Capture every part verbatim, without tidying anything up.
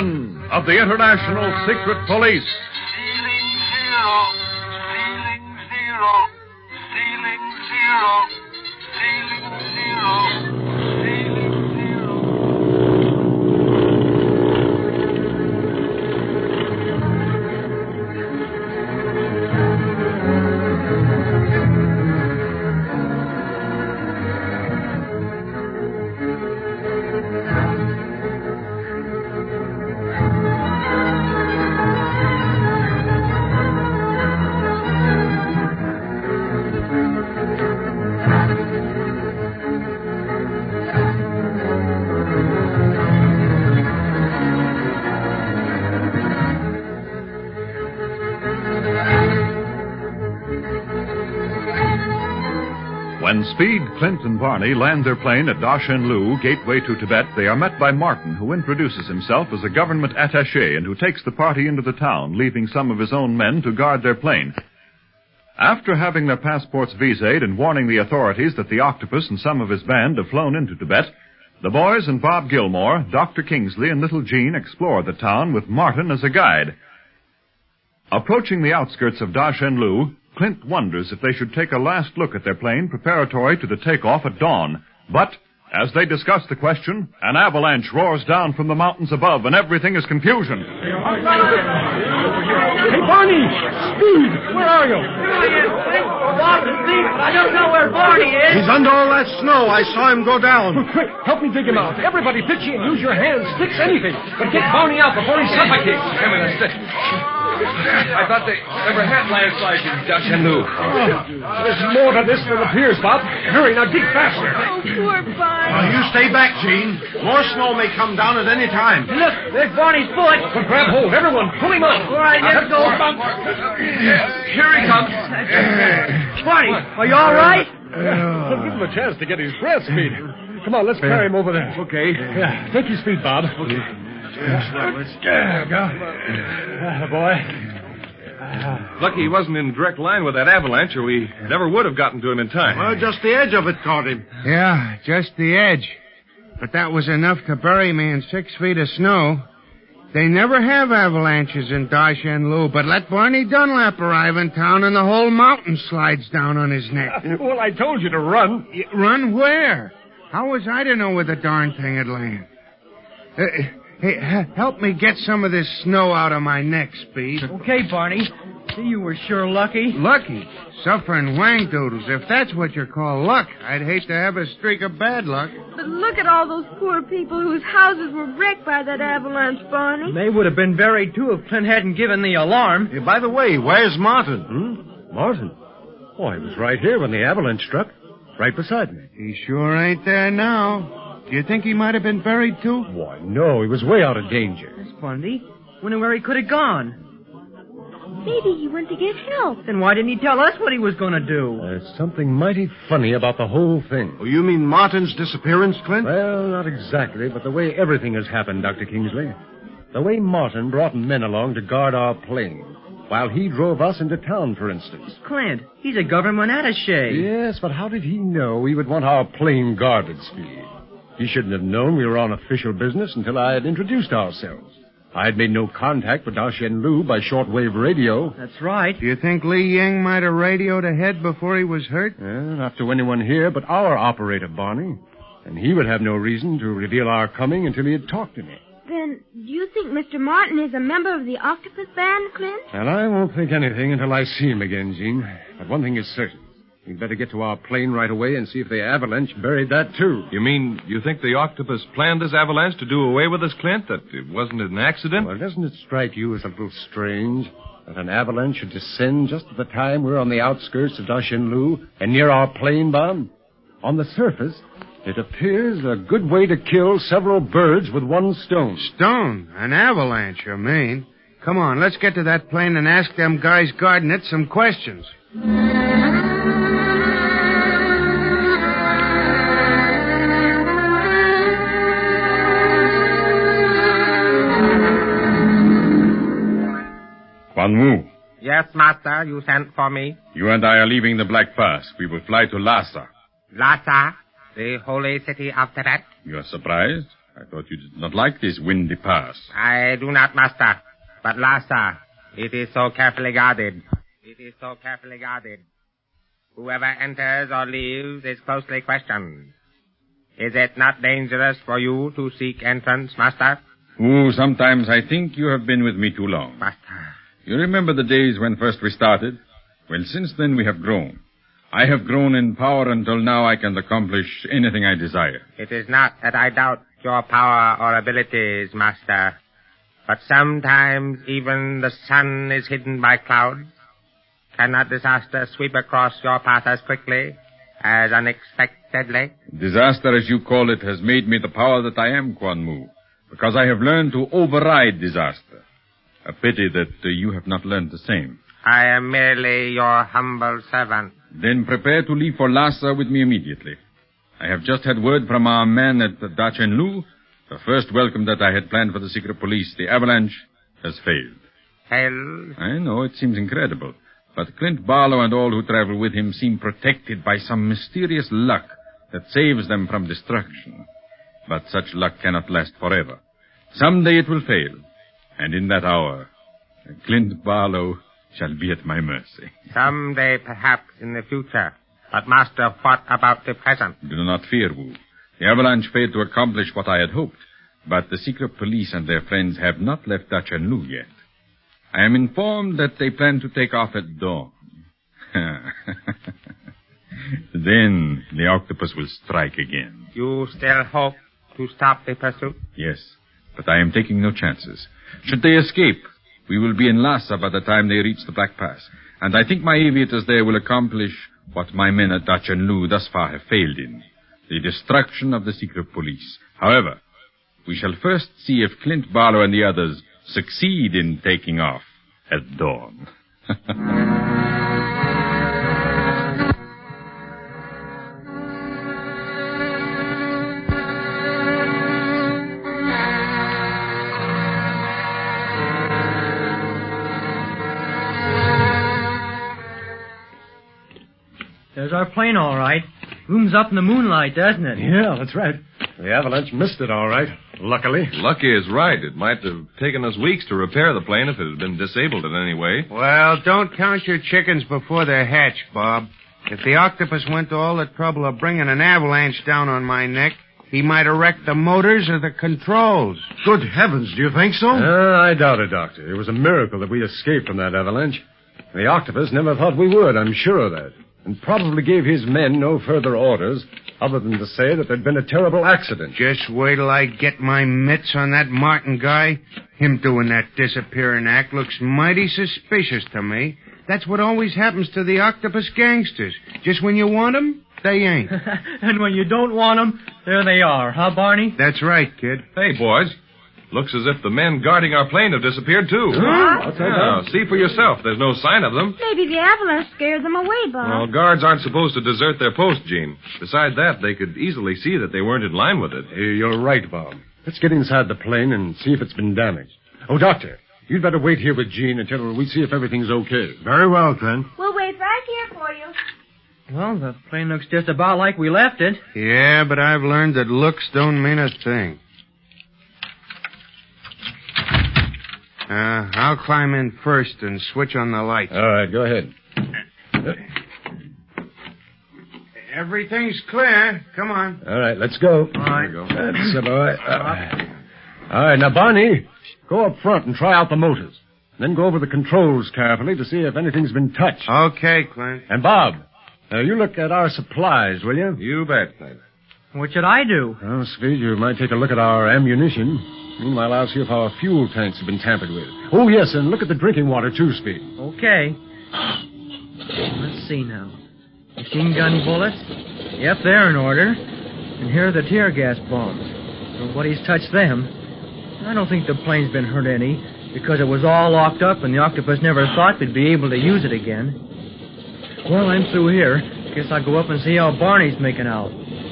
Sullivan of the International Secret Police. Ceiling zero. Ceiling zero. Ceiling zero. Ceiling zero. Ceiling When Speed, Clint, and Barney land their plane at Dashenlu, gateway to Tibet, they are met by Martin, who introduces himself as a government attaché and who takes the party into the town, leaving some of his own men to guard their plane. After having their passports visaed and warning the authorities that the Octopus and some of his band have flown into Tibet, the boys and Bob Gilmore, Doctor Kingsley, and little Jean explore the town with Martin as a guide. Approaching the outskirts of Dashenlu, Clint wonders if they should take a last look at their plane preparatory to the takeoff at dawn. But, as they discuss the question, an avalanche roars down from the mountains above, and everything is confusion. Hey, Barney! Speed! Where are you? Bob and Steve, I don't know where Barney is. He's under all that snow. I saw him go down. Well, quick, help me dig him out. Everybody pitch in. Use your hands, sticks, anything. But get Barney out before he suffocates. Come in a stick. I thought they never had landslides in Dashenlu. Oh, there's more to this than appears, Bob. Hurry, now dig faster. Oh, poor Barney. Now, you stay back, Gene. More snow may come down at any time. Look, there's Barney's foot. Well, grab hold. Everyone, pull him up. All right, let's go. Here he comes. Barney, are you all right? Well, give him a chance to get his breath, Speed. Come on, let's carry him over there. Okay. Yeah, take your speed, Bob. Okay. There we go. Uh, boy. Lucky he wasn't in direct line with that avalanche, or we never would have gotten to him in time. Well, just the edge of it caught him. Yeah, just the edge. But that was enough to bury me in six feet of snow. They never have avalanches in Dashenlu, but let Barney Dunlap arrive in town and the whole mountain slides down on his neck. Well, I told you to run. Run where? How was I to know where the darn thing had landed? Uh, Hey, help me get some of this snow out of my neck, Speed. Okay, Barney. You were sure lucky. Lucky? Suffering wang doodles. If that's what you call luck, I'd hate to have a streak of bad luck. But look at all those poor people whose houses were wrecked by that avalanche, Barney. They would have been buried, too, if Clint hadn't given the alarm. Hey, by the way, where's Martin? Hmm? Martin? Oh, he was right here when the avalanche struck. Right beside me. He sure ain't there now. Do you think he might have been buried, too? Why, no. He was way out of danger. That's funny. Wonder where he could have gone. Maybe he went to get help. Then why didn't he tell us what he was going to do? There's something mighty funny about the whole thing. Oh, you mean Martin's disappearance, Clint? Well, not exactly, but the way everything has happened, Doctor Kingsley. The way Martin brought men along to guard our plane, while he drove us into town, for instance. Clint, he's a government attaché. Yes, but how did he know we would want our plane guarded, Speed? He shouldn't have known we were on official business until I had introduced ourselves. I had made no contact with Dashenlu by shortwave radio. That's right. Do you think Li Ying might have radioed ahead before he was hurt? Uh, not to anyone here but our operator, Barney. And he would have no reason to reveal our coming until he had talked to me. Then, do you think Mister Martin is a member of the Octopus Band, Clint? And I won't think anything until I see him again, Jean. But one thing is certain. We'd better get to our plane right away and see if the avalanche buried that, too. You mean you think the Octopus planned this avalanche to do away with us, Clint? That it wasn't an accident? Well, doesn't it strike you as a little strange that an avalanche should descend just at the time we're on the outskirts of Dashenlu and near our plane, Bob? On the surface, it appears a good way to kill several birds with one stone. Stone? An avalanche, you mean? Come on, let's get to that plane and ask them guys guarding it some questions. Quan Wu. Yes, master, you sent for me. You and I are leaving the Black Pass. We will fly to Lhasa. Lhasa, the holy city of Tibet. You are surprised? I thought you did not like this windy pass. I do not, master. But, Lassa, it is so carefully guarded. It is so carefully guarded. Whoever enters or leaves is closely questioned. Is it not dangerous for you to seek entrance, master? Oh, sometimes I think you have been with me too long. Master. You remember the days when first we started? Well, since then we have grown. I have grown in power until now I can accomplish anything I desire. It is not that I doubt your power or abilities, master. But sometimes even the sun is hidden by clouds. Cannot disaster sweep across your path as quickly, as unexpectedly? Disaster, as you call it, has made me the power that I am, Quan Mu, because I have learned to override disaster. A pity that uh, you have not learned the same. I am merely your humble servant. Then prepare to leave for Lhasa with me immediately. I have just had word from our man at Dachen Lu. The first welcome that I had planned for the secret police, the avalanche, has failed. Failed? I know, it seems incredible. But Clint Barlow and all who travel with him seem protected by some mysterious luck that saves them from destruction. But such luck cannot last forever. Someday it will fail. And in that hour, Clint Barlow shall be at my mercy. Someday, perhaps, in the future. But, Master, what about the present? Do not fear, Wu. The avalanche failed to accomplish what I had hoped. But the secret police and their friends have not left Dachen Lu yet. I am informed that they plan to take off at dawn. Then the octopus will strike again. You still hope to stop the pursuit? Yes, but I am taking no chances. Should they escape, we will be in Lhasa by the time they reach the Black Pass. And I think my aviators there will accomplish what my men at Dachen Lu thus far have failed in. The destruction of the secret police. However, we shall first see if Clint Barlow and the others succeed in taking off at dawn. There's our plane, all right. Looms up in the moonlight, doesn't it? Yeah, that's right. The avalanche missed it, all right. Luckily. Lucky is right. It might have taken us weeks to repair the plane if it had been disabled in any way. Well, don't count your chickens before they're hatched, Bob. If the octopus went to all the trouble of bringing an avalanche down on my neck, he might have wrecked the motors or the controls. Good heavens, do you think so? Uh, I doubt it, Doctor. It was a miracle that we escaped from that avalanche. The octopus never thought we would, I'm sure of that. And probably gave his men no further orders other than to say that there'd been a terrible accident. Just wait till I get my mitts on that Martin guy. Him doing that disappearing act looks mighty suspicious to me. That's what always happens to the octopus gangsters. Just when you want 'em, they ain't. And when you don't want 'em, there they are, huh, Barney? That's right, kid. Hey, boys. Looks as if the men guarding our plane have disappeared, too. Huh? What's that? Now, see for yourself. There's no sign of them. Maybe the avalanche scared them away, Bob. Well, guards aren't supposed to desert their post, Gene. Besides that, they could easily see that they weren't in line with it. Hey, you're right, Bob. Let's get inside the plane and see if it's been damaged. Oh, Doctor, you'd better wait here with Gene until we see if everything's okay. Very well, Clint. We'll wait right here for you. Well, the plane looks just about like we left it. Yeah, but I've learned that looks don't mean a thing. Uh, I'll climb in first and switch on the lights. All right, go ahead. Everything's clear. Come on. All right, let's go. All right. There we go. That's the boy. Uh, all right, now, Barney, go up front and try out the motors. Then go over the controls carefully to see if anything's been touched. Okay, Clint. And, Bob, uh, you look at our supplies, will you? You bet, Clint. What should I do? Well, Speed, you might take a look at our ammunition. Meanwhile, I'll see if our fuel tanks have been tampered with. Oh, yes, and look at the drinking water, too, Speed. Okay. Let's see now. Machine gun bullets? Yep, they're in order. And here are the tear gas bombs. Nobody's touched them. I don't think the plane's been hurt any, because it was all locked up and the octopus never thought we'd be able to use it again. Well, I'm through here. Guess I'll go up and see how Barney's making out.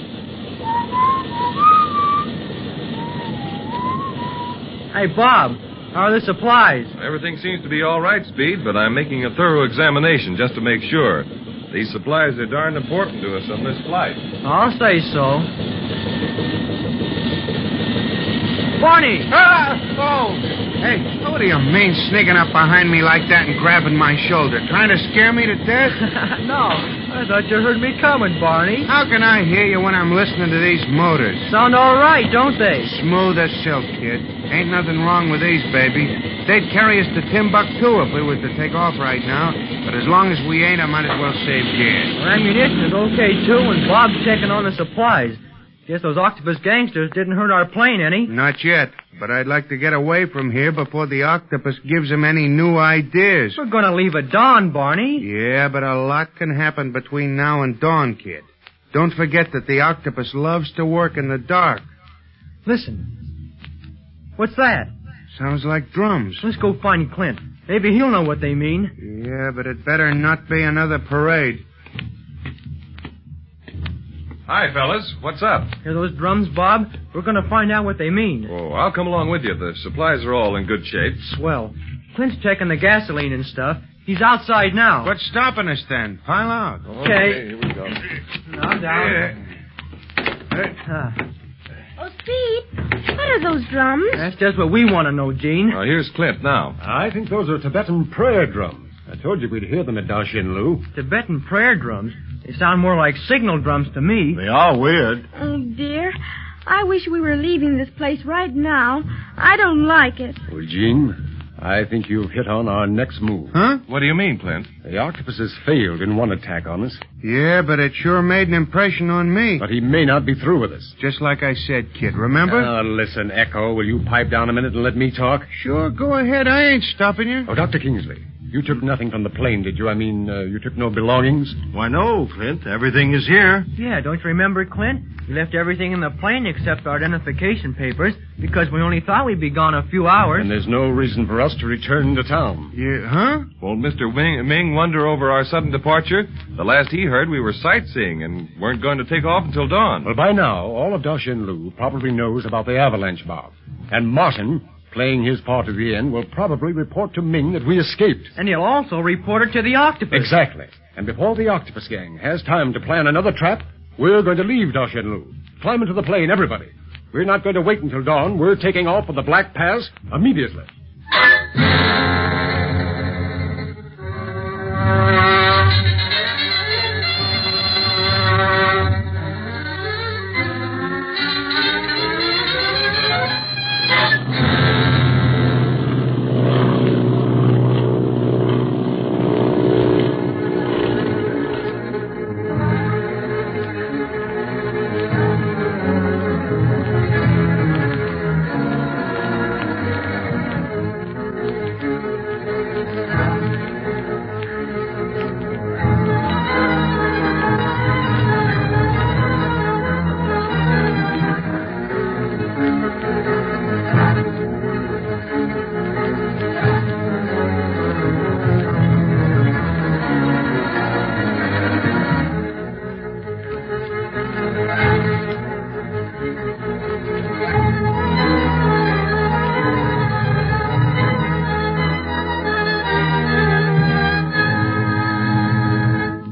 Hey, Bob, how are the supplies? Everything seems to be all right, Speed, but I'm making a thorough examination just to make sure. These supplies are darn important to us on this flight. I'll say so. Barney! Ah! Oh! Hey, what do you mean sneaking up behind me like that and grabbing my shoulder? Trying to scare me to death? No, I thought you heard me coming, Barney. How can I hear you when I'm listening to these motors? Sound all right, don't they? Smooth as silk, kid. Ain't nothing wrong with these, baby. They'd carry us to Timbuktu if we was to take off right now. But as long as we ain't, I might as well save gas. Well, ammunition is okay, too, and Bob's checking on the supplies. Guess those octopus gangsters didn't hurt our plane any. Not yet, but I'd like to get away from here before the octopus gives them any new ideas. We're going to leave at dawn, Barney. Yeah, but a lot can happen between now and dawn, kid. Don't forget that the octopus loves to work in the dark. Listen. What's that? Sounds like drums. Let's go find Clint. Maybe he'll know what they mean. Yeah, but it better not be another parade. Hi, fellas. What's up? Hear those drums, Bob? We're going to find out what they mean. Oh, I'll come along with you. The supplies are all in good shape. Swell. Clint's checking the gasoline and stuff. He's outside now. What's stopping us then? Pile out. Okay. Here we go. Now down. Yeah. Uh, Oh, Steve, what are those drums? that's just what we want to know, Gene. Now, here's Clint now. I think those are Tibetan prayer drums. I told you we'd hear them at Dashin Lu. Tibetan prayer drums. They sound more like signal drums to me. They are weird. Oh, dear. I wish we were leaving this place right now. I don't like it. Well, Gene, I think you've hit on our next move. Huh? What do you mean, Clint? The octopus has failed in one attack on us, Yeah, but it sure made an impression on me. but he may not be through with us. Just like I said, kid, remember? Now, listen, Echo, will you pipe down a minute and let me talk? Sure, go ahead. I ain't stopping you. Oh, Doctor Kingsley, you took nothing from the plane, did you? I mean, uh, you took no belongings? Why, no, Clint. Everything is here. Yeah, don't you remember, Clint? We left everything in the plane except our identification papers because we only thought we'd be gone a few hours. And there's no reason for us to return to town. Yeah, huh? Won't Mister Ming, Ming wonder over our sudden departure? The last he heard, we were sightseeing and weren't going to take off until dawn. Well, by now, all of Dashin Lu probably knows about the avalanche bomb. And Martin, playing his part at the end, will probably report to Ming that we escaped. And he'll also report it to the octopus. Exactly. And before the octopus gang has time to plan another trap, we're going to leave Dashin Lu. Climb into the plane, everybody. We're not going to wait until dawn. We're taking off for the Black Pass immediately.